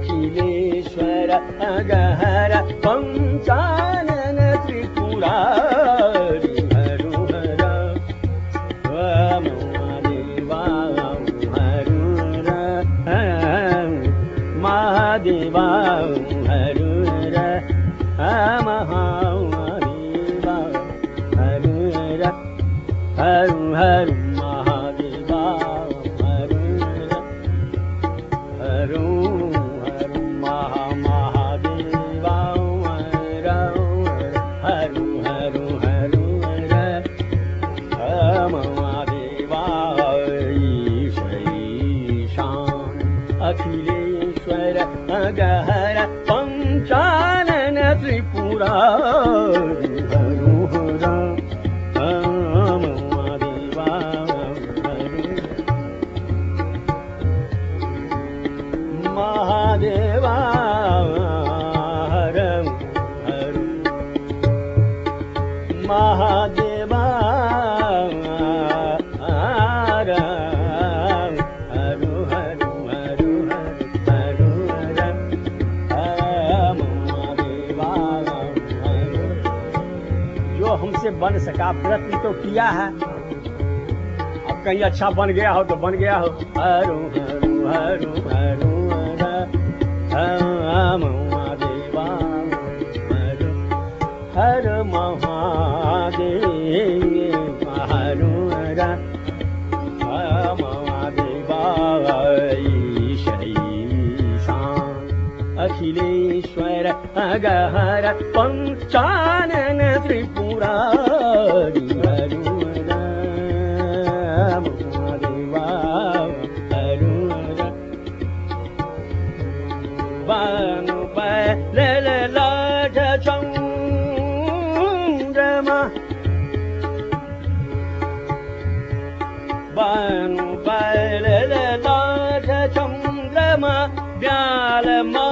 अखिलेश्वर अगहर पंचानन त्रिपुरारि हरु हर महादेवा हरु महादेवा हरु महादेवा हरु हरु हरु महादेवा हरु हरु हरु महादेवा हरु हरु हरु महादेवा ईशान अखिलेश्वर अगहर पंचानन त्रिपुरारि हरु हर महादेवा हरु महादेवा हरु हरु महादेवा हरु हरु हरु हरु महादेवा हरु। जो हमसे बन सका प्रयत्न तो किया है, अब कहीं अच्छा बन गया हो तो बन गया हो। हरु हरु हरु हरु महादेवा हरु हर महादेव हरु महादेवा ईशान अखिलेश्वर अगहर पंचानन त्रिपुरारि हरु महादेवा हरु बानु लाट चंद्रमा बानु लाट चंद्रमा व्याल